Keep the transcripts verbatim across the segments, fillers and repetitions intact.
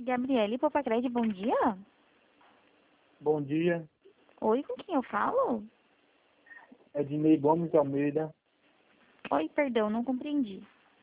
Gabriele Popacred, bom dia. Bom dia, Oi, com quem eu falo? Ednei Gomes Almeida. Oi, perdão, não compreendi.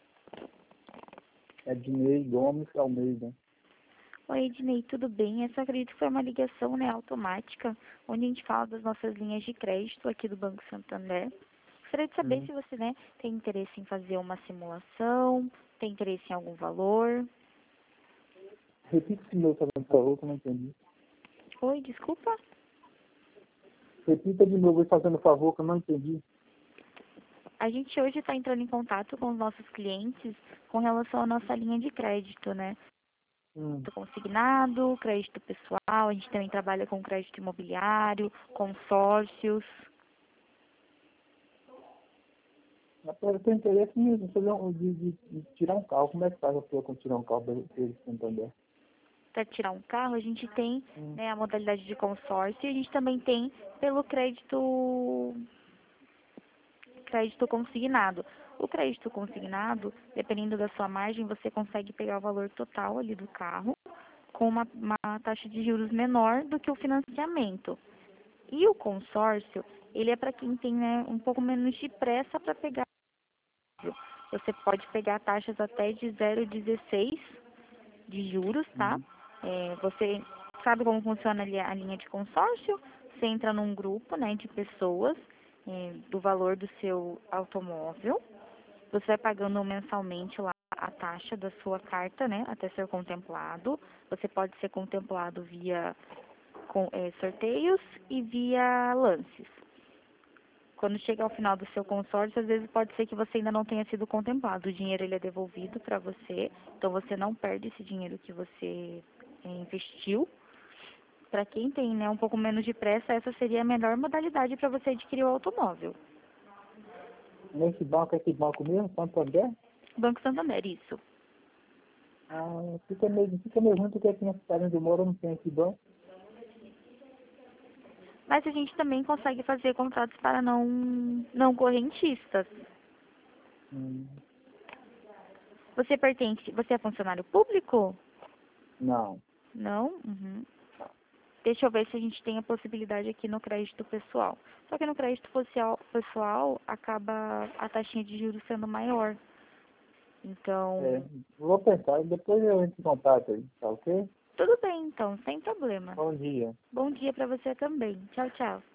Ednei Gomes Almeida. Oi, Ednei, tudo bem? Eu só acredito que foi uma ligação, né, automática, onde a gente fala das nossas linhas de crédito aqui do Banco Santander. Gostaria de saber Hum. se você, né, tem interesse em fazer uma simulação, tem interesse em algum valor. Repita esse meu, por favor, que eu não entendi. Oi, desculpa? Repita de novo, aí, fazendo favor, que eu não entendi. A gente hoje está entrando em contato com os nossos clientes com relação à nossa linha de crédito, né? Hum. Crédito consignado, crédito pessoal, a gente também trabalha com crédito imobiliário, consórcios. Rapaz, eu tenho interesse em fazer um, de, de, de tirar um carro. Como é que faz a pessoa com tirar um carro para eles entender? Para tirar um carro, a gente tem, Hum. né, a modalidade de consórcio e a gente também tem pelo crédito, crédito consignado. O crédito consignado, dependendo da sua margem, você consegue pegar o valor total ali do carro com uma, uma taxa de juros menor do que o financiamento. E o consórcio, ele é para quem tem, né, um pouco menos de pressa para pegar. Você pode pegar taxas até de zero vírgula dezesseis de juros, tá? Hum. É, você sabe como funciona ali a linha de consórcio? Você entra num grupo, né, de pessoas, é, do valor do seu automóvel. Você vai pagando mensalmente lá a taxa da sua carta, né, até ser contemplado. Você pode ser contemplado via com, é, sorteios e via lances. Quando chega ao final do seu consórcio, às vezes pode ser que você ainda não tenha sido contemplado. O dinheiro ele é devolvido para você, então você não perde esse dinheiro que você é, investiu. Para quem tem, né, um pouco menos de pressa, essa seria a melhor modalidade para você adquirir o automóvel. Nesse banco, esse banco mesmo, Santander? Banco Santander, isso. Ah, fica meio, fica meio ruim, porque aqui na cidade onde eu moro não tem esse banco. Mas a gente também consegue fazer contratos para não, não correntistas. Hum. Você pertence, você é funcionário público? Não. Não? Uhum. Deixa eu ver se a gente tem a possibilidade aqui no crédito pessoal. Só que no crédito social, pessoal acaba a taxinha de juros sendo maior. É, Então, vou pensar, depois eu entro em contato aí, tá ok? tudo bem então, sem problema. Bom dia. Bom dia para você também. Tchau, tchau.